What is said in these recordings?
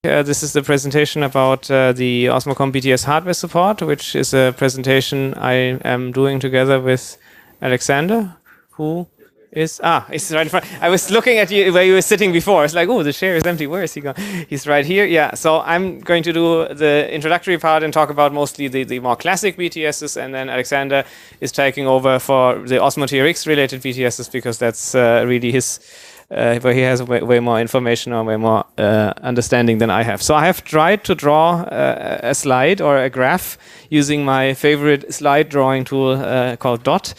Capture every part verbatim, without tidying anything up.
Uh, this is the presentation about uh, the Osmocom B T S hardware support, which is a presentation I am doing together with Alexander, who is, ah, he's right in front. I was looking at you where you were sitting before. It's like, oh, the chair is empty. Where is he going? He's right here. Yeah, so I'm going to do the introductory part and talk about mostly the, the more classic B T Ss, and then Alexander is taking over for the Osmo T R X related B T Ss, because that's uh, really his Uh, where he has way, way more information or way more uh, understanding than I have. So I have tried to draw uh, a slide or a graph using my favorite slide drawing tool uh, called Dot,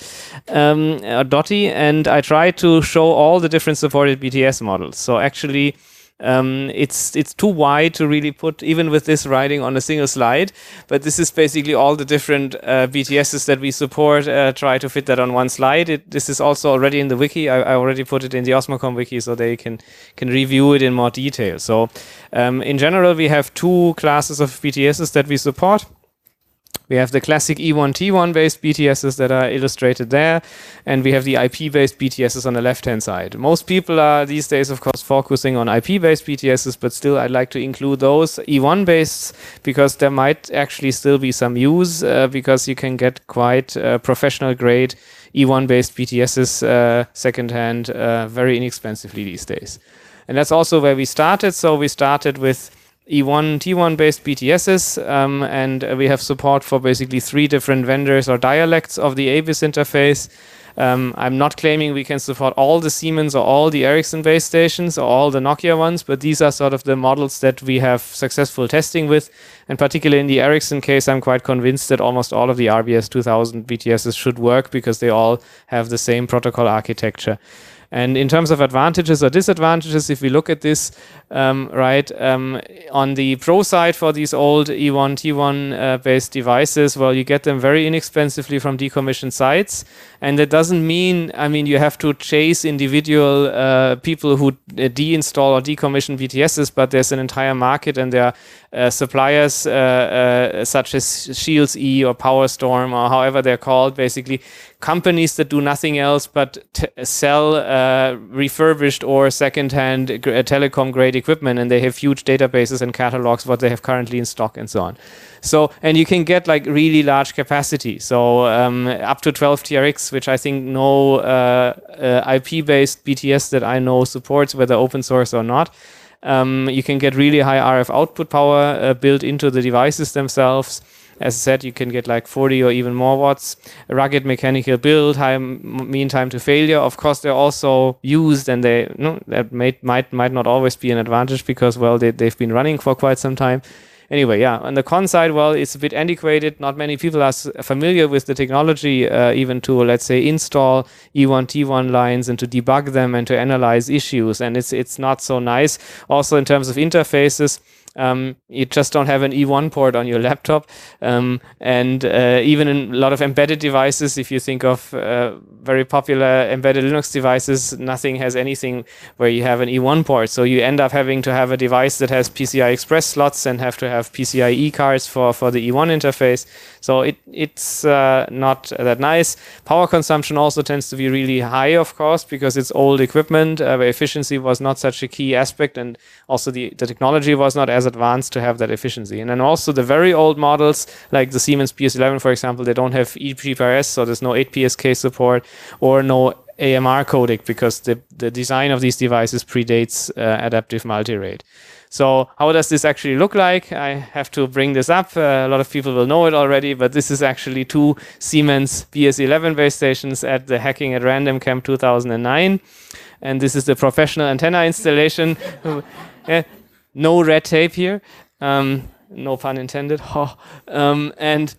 um, or Dotty, and I tried to show all the different supported B T S models. So actually, Um, it's it's too wide to really put, even with this writing, on a single slide, but this is basically all the different uh, B T Ss that we support, uh, try to fit that on one slide. It, this is also already in the wiki. I, I already put it in the Osmocom wiki, so they can, can review it in more detail. So um, in general, we have two classes of B T Ss that we support. We have the classic E one T one based B T Ss that are illustrated there, and we have the I P based B T Ss on the left hand side. Most people are these days, of course, focusing on I P based B T Ss, but still I'd like to include those E one based, because there might actually still be some use, uh, because you can get quite uh, professional grade E one based B T Ss uh, secondhand uh, very inexpensively these days. And that's also where we started. So we started with E one T one based B T Ss, um, and uh, we have support for basically three different vendors or dialects of the A B I S interface. Um, I'm not claiming we can support all the Siemens or all the Ericsson base stations or all the Nokia ones, but these are sort of the models that we have successful testing with. And particularly in the Ericsson case, I'm quite convinced that almost all of the R B S two thousand B T Ss should work, because they all have the same protocol architecture. And in terms of advantages or disadvantages, if we look at this, um, right, um, on the pro side for these old E one T one uh, based devices, well, you get them very inexpensively from decommissioned sites. And that doesn't mean, I mean, you have to chase individual uh, people who uh, deinstall or decommission B T Ss, but there's an entire market, and there are uh, suppliers uh, uh, such as Shields E or PowerStorm, or however they're called, basically companies that do nothing else but t sell uh, refurbished or second-hand uh, telecom-grade equipment, and they have huge databases and catalogs what they have currently in stock and so on. So, and you can get like really large capacity. So um, up to twelve T R X, which I think no uh, uh, I P-based B T S that I know supports, whether open source or not. Um, you can get really high R F output power uh, built into the devices themselves. As I said, you can get like forty or even more watts. A rugged mechanical build, high mean time to failure. Of course, they're also used, and they no, that may, might might not always be an advantage, because, well, they, they've been running for quite some time. Anyway, yeah, on the con side, well, it's a bit antiquated. Not many people are familiar with the technology, uh, even to, let's say, install E one T one lines and to debug them and to analyze issues. And it's it's not so nice. Also, in terms of interfaces, Um, you just don't have an E one port on your laptop, um, and uh, even in a lot of embedded devices, if you think of uh, very popular embedded Linux devices, nothing has anything where you have an E one port. So you end up having to have a device that has P C I Express slots and have to have P C I E cards for, for the E one interface. So it it's uh, not that nice. Power consumption also tends to be really high, of course, because it's old equipment, uh, where efficiency was not such a key aspect, and also the, the technology was not as advanced to have that efficiency. And then also the very old models, like the Siemens P S eleven, for example, they don't have E G P R S, so there's no eight P S K support or no A M R codec, because the, the design of these devices predates uh, adaptive multi-rate. So how does this actually look like? I have to bring this up. Uh, a lot of people will know it already, but this is actually two Siemens P S eleven base stations at the Hacking at Random Camp two thousand nine. And this is the professional antenna installation. uh, no red tape here. Um, no pun intended. Oh. Um, and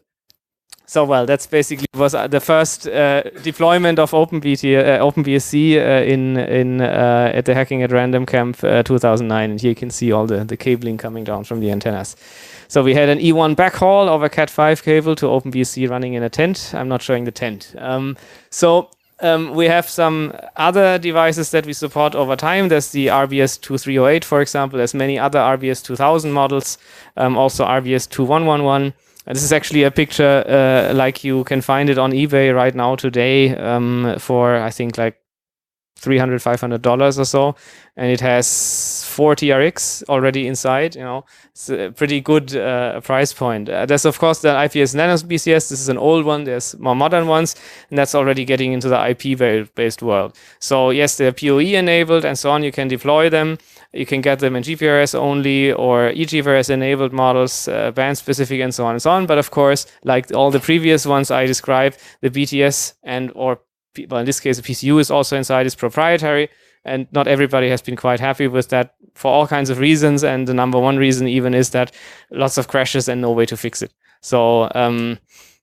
So, well, that's basically was the first uh, deployment of OpenBT, uh, OpenBSC uh, in in uh, at the Hacking at Random Camp uh, two thousand nine, and here you can see all the the cabling coming down from the antennas. So we had an E one backhaul over Cat five cable to OpenBSC running in a tent. I'm not showing the tent. Um, so. Um, we have some other devices that we support over time. There's the R B S two three oh eight, for example. There's many other R B S two thousand models, um, also R B S two one one one. And this is actually a picture uh, like you can find it on eBay right now today um, for, I think, like three hundred, five hundred dollars or so, and it has four T R X already inside. You know, it's a pretty good uh, price point. Uh, there's of course the I P S Nano B C S. This is an old one. There's more modern ones, and that's already getting into the I P-based world. So yes, they're P O E enabled and so on. You can deploy them. You can get them in G P R S only or e G P R S enabled models, uh, band specific and so on and so on. But of course, like all the previous ones I described, the B T S and or well, in this case, the P C U is also inside, is proprietary, and not everybody has been quite happy with that for all kinds of reasons. And the number one reason even is that lots of crashes and no way to fix it. So, um,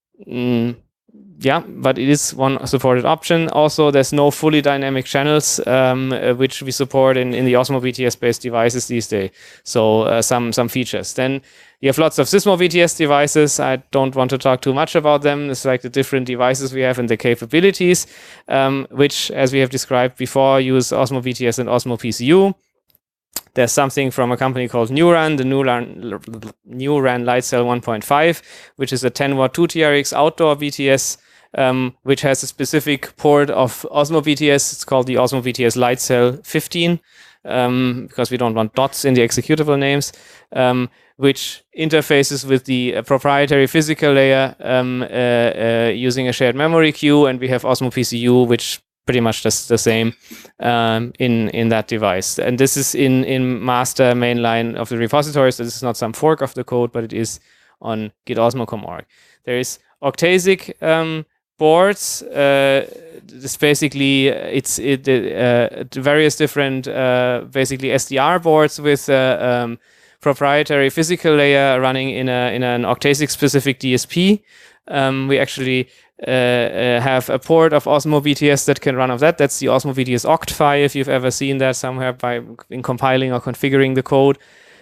mm, yeah, but it is one supported option. Also, there's no fully dynamic channels, um, uh, which we support in, in the Osmo B T S-based devices these days. So uh, some some features. Then you have lots of Sysmo B T S devices. I don't want to talk too much about them. It's like the different devices we have and the capabilities, um, which, as we have described before, use Osmo B T S and Osmo P C U. There's something from a company called Neuran, the Neuran, Neuran Lightcell one point five, which is a ten watt two T R X outdoor B T S, um, which has a specific port of Osmo B T S. It's called the Osmo B T S Lightcell fifteen, um, because we don't want dots in the executable names, um, which interfaces with the uh, proprietary physical layer um, uh, uh, using a shared memory queue, and we have Osmo P C U, which pretty much does the same um, in in that device. And this is in in master mainline of the repository, so this is not some fork of the code, but it is on git osmo dot com dot org. There is Octasic um, boards. Uh, it's basically it's it uh, various different uh, basically S D R boards with uh, um, proprietary physical layer running in a in an Octasic specific D S P. Um, we actually uh, uh, have a port of Osmo B T S that can run off that. That's the Osmo B T S Octfi, if you've ever seen that somewhere by in compiling or configuring the code.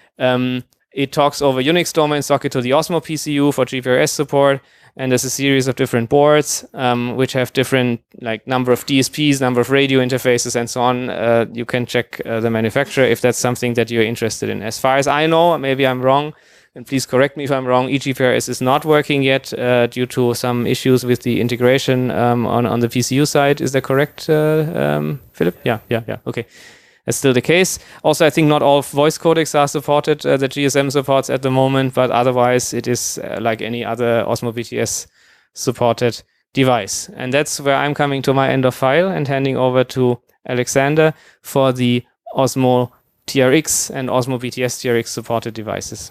Um, it talks over Unix domain socket to the Osmo P C U for G P R S support, and there's a series of different boards um, which have different like number of D S Ps, number of radio interfaces, and so on. Uh, you can check uh, the manufacturer if that's something that you're interested in. As far as I know, maybe I'm wrong, and please correct me if I'm wrong, e G P R S is not working yet uh, due to some issues with the integration um, on, on the P C U side. Is that correct, uh, um, Philip? Yeah, yeah, yeah, okay. That's still the case. Also, I think not all voice codecs are supported uh, that G S M supports at the moment, but otherwise it is uh, like any other Osmo B T S supported device. And that's where I'm coming to my end of file and handing over to Alexander for the Osmo T R X and Osmo B T S T R X supported devices.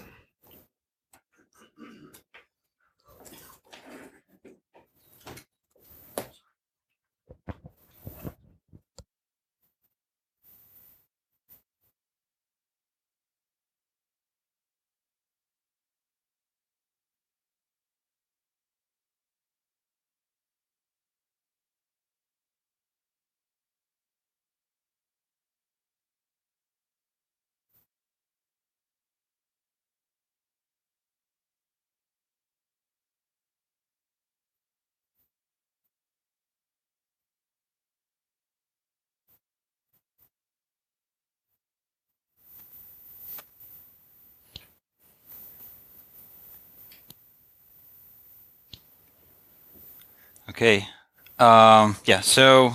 Okay. Um, yeah, so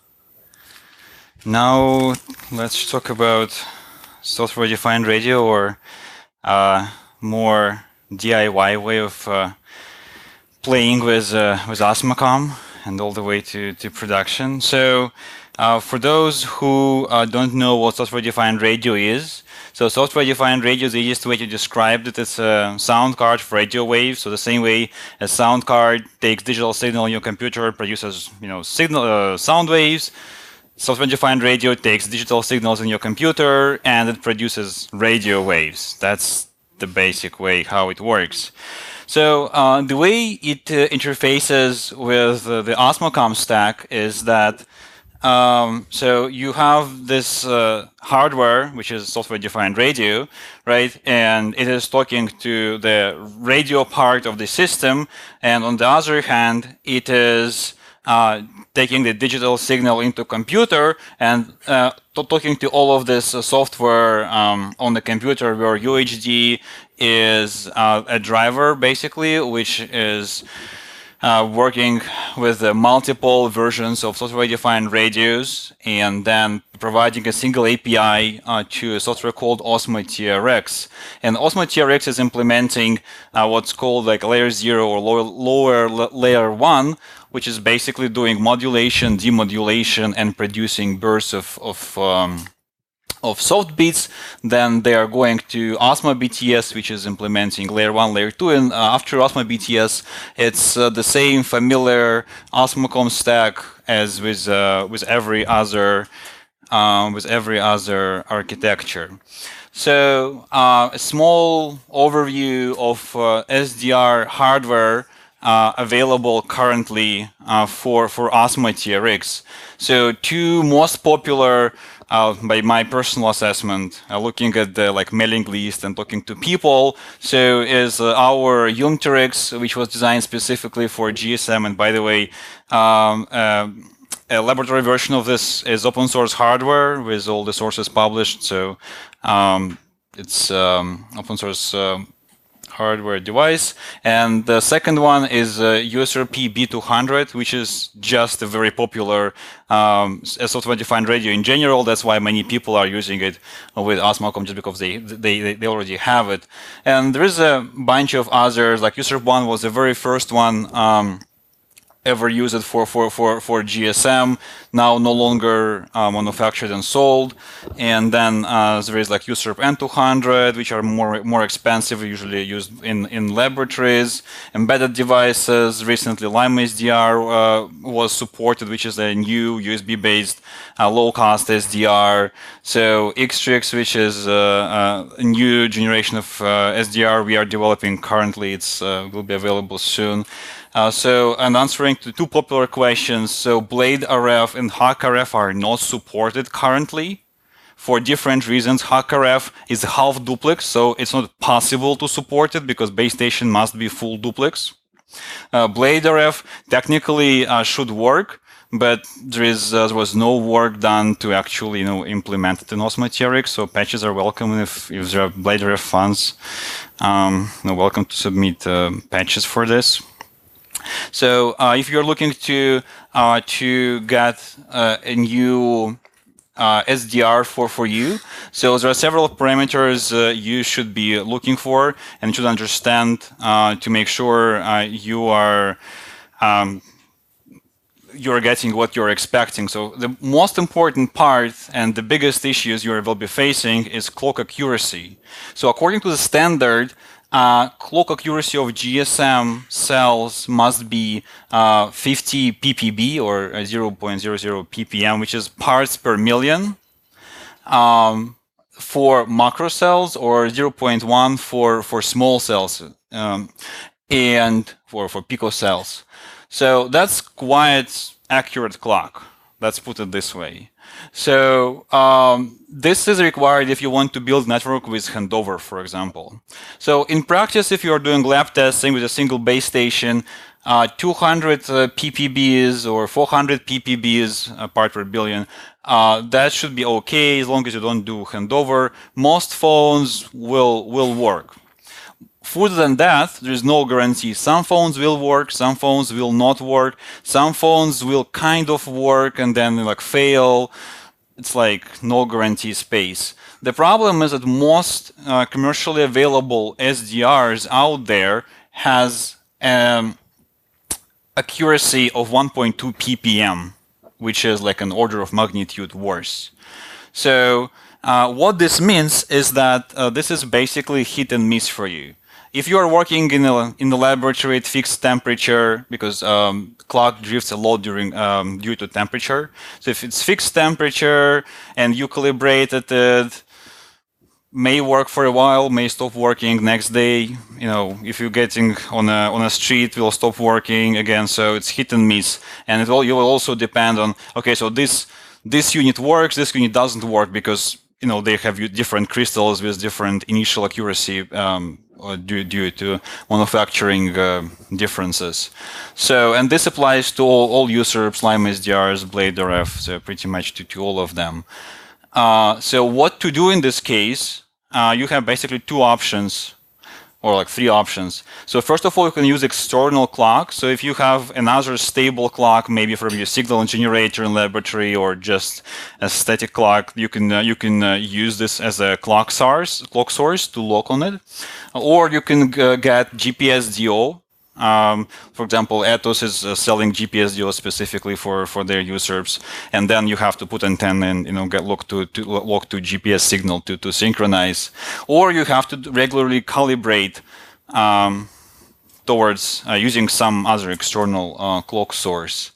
now let's talk about software-defined radio, or uh, more D I Y way of uh, playing with uh, with Osmocom and all the way to, to production. So uh, for those who uh, don't know what software-defined radio is, so software-defined radio is the easiest way to describe it. It's a sound card for radio waves. So the same way a sound card takes digital signal in your computer, produces you know signal uh, sound waves. Software-defined radio takes digital signals in your computer and it produces radio waves. That's the basic way how it works. So uh, the way it uh, interfaces with uh, the Osmocom stack is that Um, so you have this uh, hardware, which is software-defined radio, right? And it is talking to the radio part of the system. And on the other hand, it is uh, taking the digital signal into computer and uh, talking to all of this uh, software um, on the computer, where U H D is uh, a driver, basically, which is uh, working with uh, multiple versions of software-defined radios, and then providing a single A P I uh, to a software called Osmo T R X. And Osmo T R X is implementing uh, what's called like layer zero or lower, lower layer one, which is basically doing modulation, demodulation, and producing bursts of, of um, of soft bits. Then they are going to Osmo B T S, which is implementing layer one, layer two, and uh, after Osmo B T S, it's uh, the same familiar Osmocom stack as with uh, with every other um, with every other architecture. So uh, a small overview of uh, S D R hardware uh, available currently uh, for for Osmo T R X. So two most popular, Uh, by my personal assessment, uh, looking at the like mailing list and talking to people, so is uh, our Umterex, which was designed specifically for G S M. And by the way, um, uh, a laboratory version of this is open source hardware with all the sources published. So um, it's um, open source uh, hardware device. And the second one is uh, U S R P B two hundred, which is just a very popular um, software-defined radio in general. That's why many people are using it with Osmocom, just because they, they, they already have it. And there is a bunch of others, like U S R P one was the very first one um, ever used for, for, for, for G S M, now no longer uh, manufactured and sold. And then uh, there is like U S R P N two hundred, which are more more expensive, usually used in, in laboratories. Embedded devices, recently Lime S D R uh, was supported, which is a new U S B-based uh, low-cost S D R. So Xtrix, which is uh, uh, a new generation of uh, S D R we are developing currently, it's uh, will be available soon. Uh, so, and answering to two popular questions, so Blade R F and H A C R F are not supported currently for different reasons. H A C R F is half duplex, so it's not possible to support it because base station must be full duplex. Uh, Blade R F technically uh, should work, but there is uh, there was no work done to actually you know implement it in Osmo T R X. So patches are welcome if if there are Blade R F fans. Um, you know, welcome to submit uh, patches for this. So uh, if you're looking to uh, to get uh, a new uh, S D R for, for you, so there are several parameters uh, you should be looking for and should understand uh, to make sure uh, you are um, you're getting what you're expecting. So the most important part and the biggest issues you will be facing is clock accuracy. So according to the standard, Uh, clock accuracy of G S M cells must be uh, fifty P P B or zero point zero zero P P M, which is parts per million um, for macro cells, or zero point one for for small cells um, and for for picocells. So that's quite accurate clock. Let's put it this way. So um, this is required if you want to build network with handover, for example. So in practice, if you are doing lab testing with a single base station, uh, two hundred uh, P P Bs or four hundred P P Bs, uh, part per billion, uh, that should be okay as long as you don't do handover. Most phones will will work. Further than that, there is no guarantee. Some phones will work, some phones will not work, some phones will kind of work and then like fail. It's like no guarantee space. The problem is that most uh, commercially available S D Rs out there has um, accuracy of one point two P P M, which is like an order of magnitude worse. So uh, what this means is that uh, this is basically hit and miss for you. If you are working in a in the laboratory at fixed temperature, because um, clock drifts a lot during um, due to temperature. So if it's fixed temperature and you calibrated it, may work for a while, may stop working next day. You know, if you're getting on a on a street, will stop working again. So it's hit and miss, and it will you will also depend on okay, so this this unit works, this unit doesn't work because you know they have different crystals with different initial accuracy. Um, Due, due to manufacturing uh, differences. So, and this applies to all, all U S R Ps, Lime S D Rs, Blade R F, so pretty much to, to all of them. Uh, so what to do in this case, uh, you have basically two options. or like three options. So first of all, you can use external clock. So if you have another stable clock, maybe from your signal generator in laboratory or just a static clock, you can uh, you can uh, use this as a clock source, clock source to lock on it, or you can uh, get G P S D O. Um, for example, Ethos is uh, selling G P S D O specifically for, for their users, and then you have to put antenna and you know get locked to, to lock to G P S signal to, to synchronize, or you have to regularly calibrate um, towards uh, using some other external uh, clock source.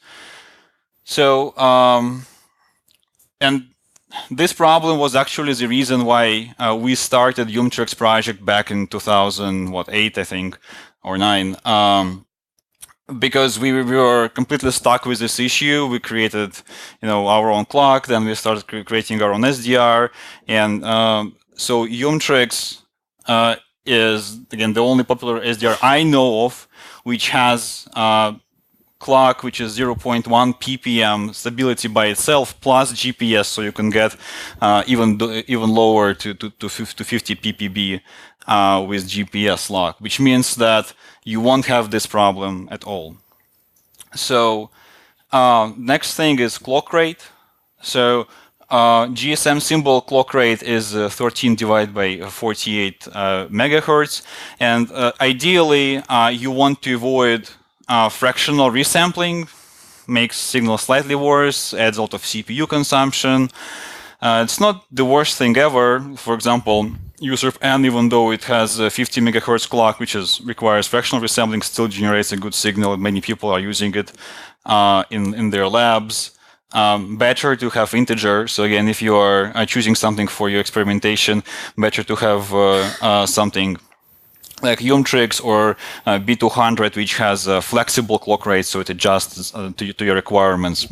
So um, and this problem was actually the reason why uh, we started Umtrix project back in two thousand eight, I think, or nine, um, because we, we were completely stuck with this issue. We created, you know, our own clock. Then we started cre creating our own S D R, and um, so Umtrix uh, is again the only popular S D R I know of which has uh, clock which is zero point one P P M stability by itself plus G P S, so you can get uh, even even lower to to to fifty P P B uh, with G P S lock, which means that you won't have this problem at all. So uh, next thing is clock rate. So uh, G S M symbol clock rate is uh, thirteen divided by forty-eight uh, megahertz, and uh, ideally uh, you want to avoid Uh, fractional resampling. Makes signal slightly worse, adds a lot of C P U consumption. Uh, it's not the worst thing ever. For example, U S E R P N, even though it has a fifty megahertz clock, which is requires fractional resampling, still generates a good signal. Many people are using it uh, in, in their labs. Um, better to have integer. So again, if you are uh, choosing something for your experimentation, better to have uh, uh, something like Umtrix or uh, B two hundred, which has a flexible clock rate, so it adjusts uh, to, to your requirements.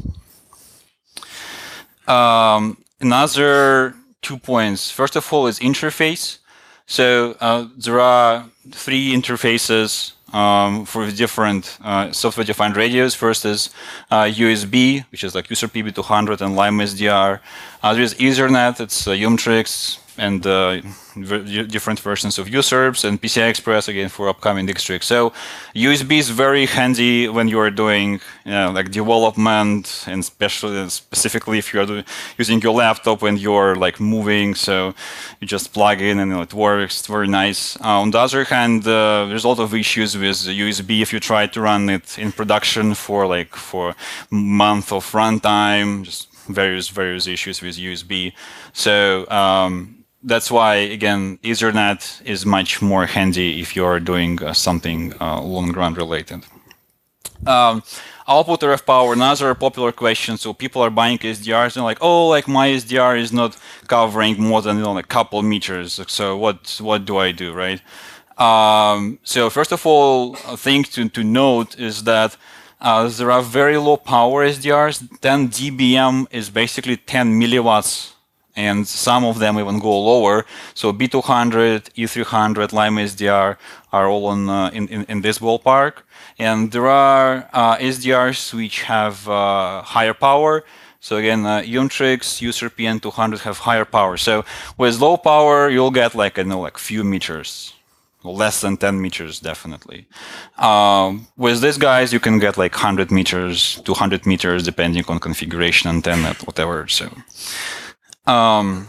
Um, another two points. First of all is interface. So uh, there are three interfaces um, for different uh, software-defined radios. First is uh, U S B, which is like U S E R P B two hundred and Lime S D R. Uh, there is Ethernet, it's uh, Umtrix, and uh, different versions of U S E R Ps, and P C I Express again for upcoming Dixtrix. So U S B is very handy when you are doing you know, like development, and especially specifically if you are doing, using your laptop when you're like moving. So you just plug in and you know, it works. It's very nice. Uh, on the other hand, uh, there's a lot of issues with U S B if you try to run it in production for like for month of runtime. Just various various issues with U S B. So um, that's why, again, Ethernet is much more handy if you're doing uh, something uh, long run related. Um, output R F power, another popular question. So people are buying S D Rs and like, oh, like my S D R is not covering more than you know, like a couple meters. So what what do I do, right? Um, so first of all, a thing to, to note is that uh, there are very low power S D Rs. ten D B M is basically ten milliwatts. And some of them even go lower. So B two hundred, E three hundred, Lime S D R are all on, uh, in, in, in this ballpark. And there are uh, S D Rs which have uh, higher power. So again, uh, Umtrix, U S E R P N two hundred have higher power. So with low power, you'll get like, I know, like few meters. Less than ten meters, definitely. Um, with these guys, you can get like one hundred meters, two hundred meters, depending on configuration, antenna, whatever. So. Um,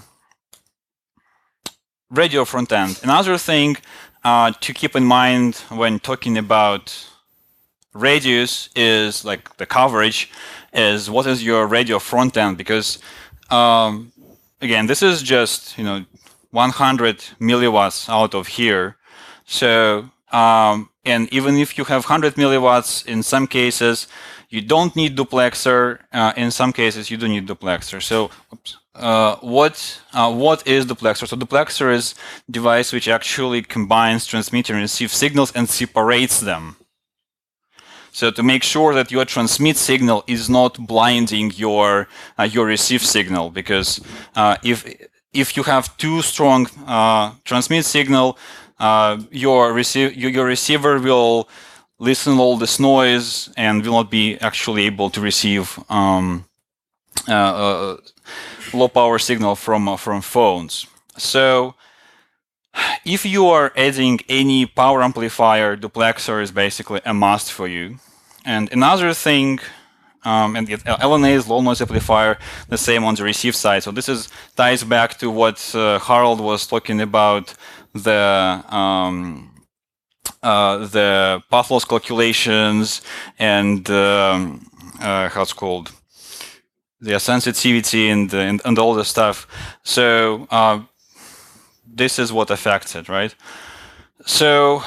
radio front end. Another thing uh, to keep in mind when talking about radios is like the coverage is what is your radio front end, because um, again, this is just you know one hundred milliwatts out of here. So um, and even if you have one hundred milliwatts, in some cases you don't need duplexer. Uh, in some cases you do need duplexer. So. Oops. Uh, what uh, what is duplexer? So duplexer is a device which actually combines transmit and receive signals and separates them. So to make sure that your transmit signal is not blinding your uh, your receive signal, because uh, if if you have too strong uh, transmit signal, uh, your receive your receiver will listen all this noise and will not be actually able to receive um, uh, uh, low power signal from uh, from phones. So if you are adding any power amplifier, duplexer is basically a must for you. And another thing, um, and L N A is low noise amplifier, the same on the receive side. So this is ties back to what uh, Harold was talking about, the um, uh, the path loss calculations and um, uh, how it's called, the sensitivity and, and and all the stuff. So uh, this is what affects it, right? So,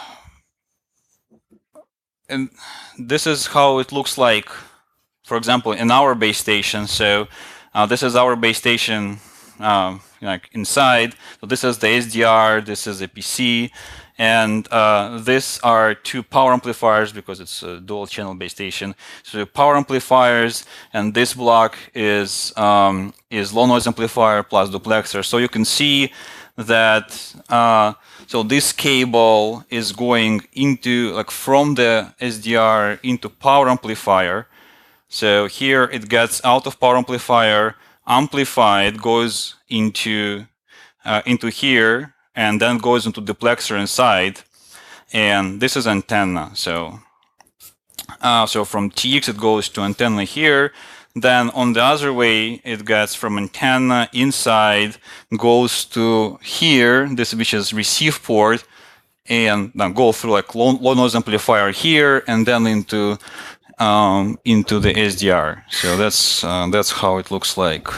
and this is how it looks like, for example, in our base station. So uh, this is our base station, um, like inside. So this is the S D R, this is the P C, and uh, these are two power amplifiers because it's a dual channel base station. So power amplifiers, and this block is um, is low noise amplifier plus duplexer. So you can see that uh, so this cable is going into, like, from the S D R into power amplifier. So here it gets out of power amplifier, amplified, goes into uh, into here, and then goes into duplexer inside. And this is antenna. So uh, so from T X it goes to antenna here. Then on the other way, it gets from antenna inside, goes to here, this which is receive port, and then go through like low, low noise amplifier here, and then into um, into the S D R. So that's uh, that's how it looks like.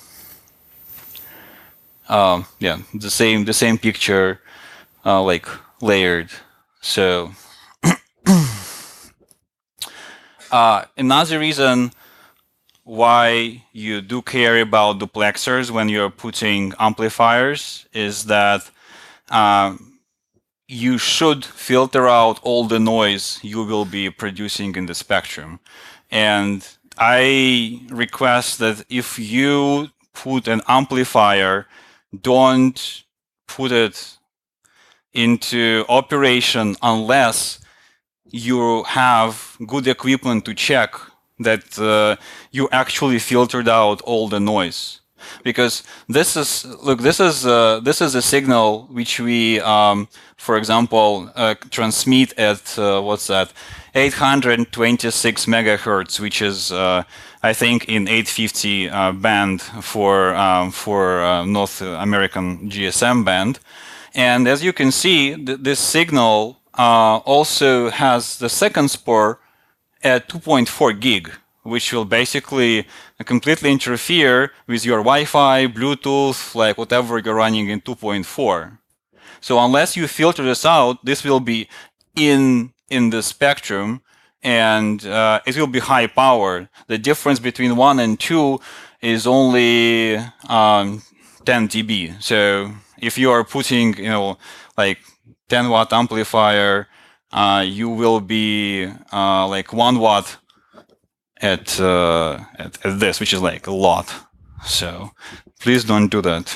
Um, yeah, the same the same picture, uh, like layered. So uh, another reason why you do care about duplexers when you're putting amplifiers is that uh, you should filter out all the noise you will be producing in the spectrum. And I request that if you put an amplifier, don't put it into operation unless you have good equipment to check that uh, you actually filtered out all the noise, because this is look this is uh, this is a signal which we, um, for example, uh, transmit at uh, what's that, eight hundred twenty-six megahertz, which is uh, I think in eight fifty uh, band for um, for uh, North American G S M band, and as you can see, th this signal uh, also has the second spur at two point four gig, which will basically completely interfere with your Wi-Fi, Bluetooth, like whatever you're running in two point four. So unless you filter this out, this will be in in the spectrum, and uh, it will be high power. The difference between one and two is only um, ten D B. So if you are putting, you know, like ten watt amplifier, Uh, you will be uh, like one watt at, uh, at at this, which is like a lot. So please don't do that.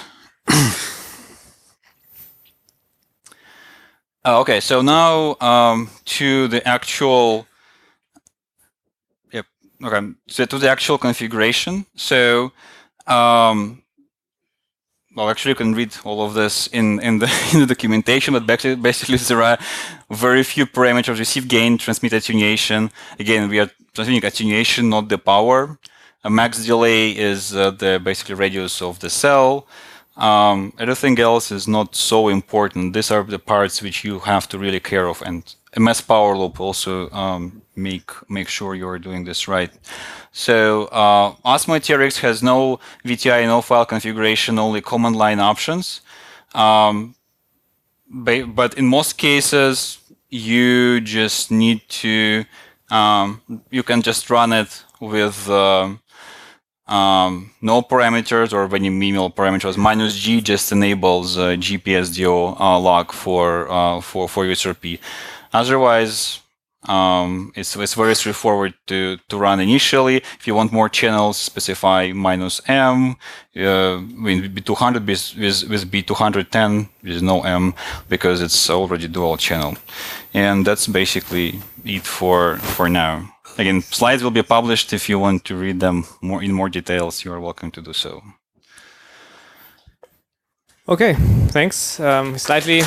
uh, okay, so now um, to the actual. Yep. Okay. So to the actual configuration. So. Um, Well, actually, you can read all of this in, in, the, in the documentation, but basically, basically there are very few parameters: receive gain, transmit attenuation. Again, we are transmitting attenuation, not the power. A max delay is uh, the basically radius of the cell. Um, everything else is not so important. These are the parts which you have to really care of, and M S power loop also um, make make sure you're doing this right. So uh, Osmo T R X has no V T I, no file configuration, only command line options. Um, but in most cases, you just need to, um, you can just run it with uh, um, no parameters or very minimal parameters. Minus G just enables uh, G P S D O uh, log for, uh, for, for U S R P. Otherwise, Um, it's, it's very straightforward to, to run initially. If you want more channels, specify minus M. Uh, with B two hundred, with, with B two ten, with no M, because it's already dual channel. And that's basically it for, for now. Again, slides will be published. If you want to read them more in more details, you are welcome to do so. Okay, thanks. Um, slightly.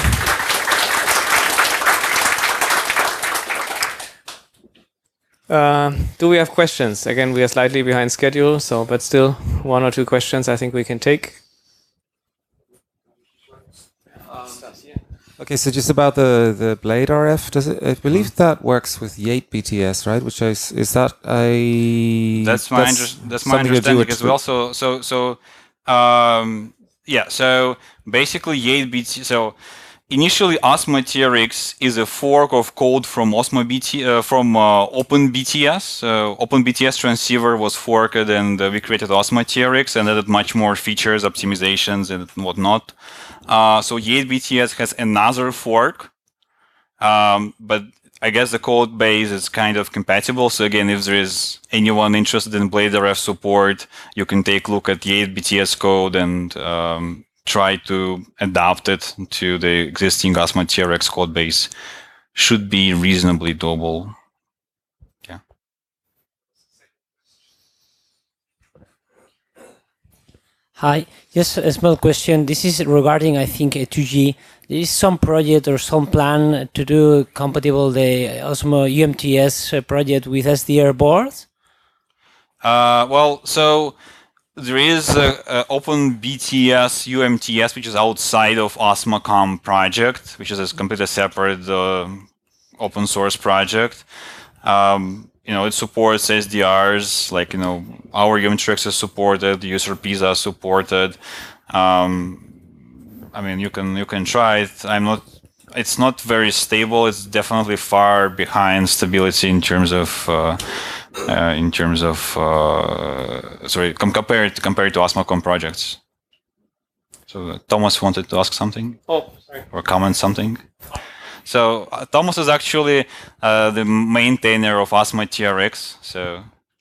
Uh, do we have questions? Again, we are slightly behind schedule, so but still one or two questions I think we can take. Um, okay, so just about the the Blade R F, does it? I believe mm. that works with Yate B T S, right? Which is is that a that's my that's, under, that's my understanding as well. So so so um, yeah. So basically, Yate B T S. So initially, Osmo T R X is a fork of code from Osmo B T uh, from uh, OpenBTS. Uh, OpenBTS transceiver was forked, and uh, we created Osmo T R X and added much more features, optimizations, and whatnot. Uh, so Yate B T S has another fork, um, but I guess the code base is kind of compatible. So again, if there is anyone interested in Blade R F support, you can take a look at Yate B T S code and um, try to adapt it to the existing Osmo T R X code base. Should be reasonably doable. Yeah. Hi, just a small question. This is regarding, I think, a two G. There is some project or some plan to do compatible the Osmo U M T S project with S D R boards? Uh, well, so there is a, a OpenBTS U M T S, which is outside of OsmoCom project, which is a completely separate uh, open source project. Um, you know, it supports S D Rs, like, you know, our U M T X is supported, U S R Ps are supported. Um, I mean, you can you can try it. I'm not. It's not very stable. It's definitely far behind stability in terms of uh, uh, in terms of uh, sorry, com compared compared to OsmoCom projects. So uh, Thomas wanted to ask something. Oh, sorry. Or comment something. So uh, Thomas is actually uh, the maintainer of Osmo T R X. So.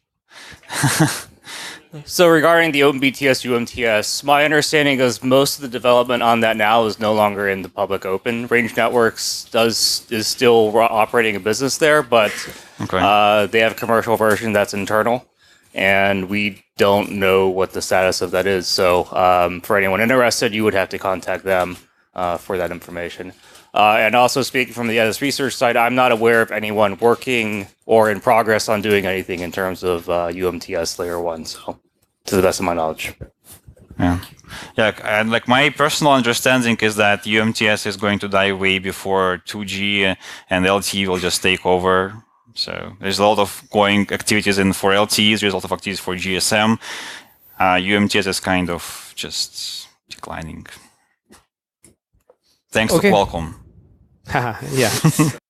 So regarding the OpenBTS U M T S, my understanding is most of the development on that now is no longer in the public open. Range Networks does is still operating a business there, but okay. uh, they have a commercial version that's internal, and we don't know what the status of that is. So um, for anyone interested, you would have to contact them uh, for that information. Uh, and also speaking from the Edis research side, I'm not aware of anyone working or in progress on doing anything in terms of uh, U M T S layer one. So, to the best of my knowledge. Yeah, yeah. And like my personal understanding is that U M T S is going to die way before two G, and L T E will just take over. So there's a lot of going activities in for L T Es. There's a lot of activities for G S M. Uh, U M T S is kind of just declining. Thanks okay. to Qualcomm. yeah.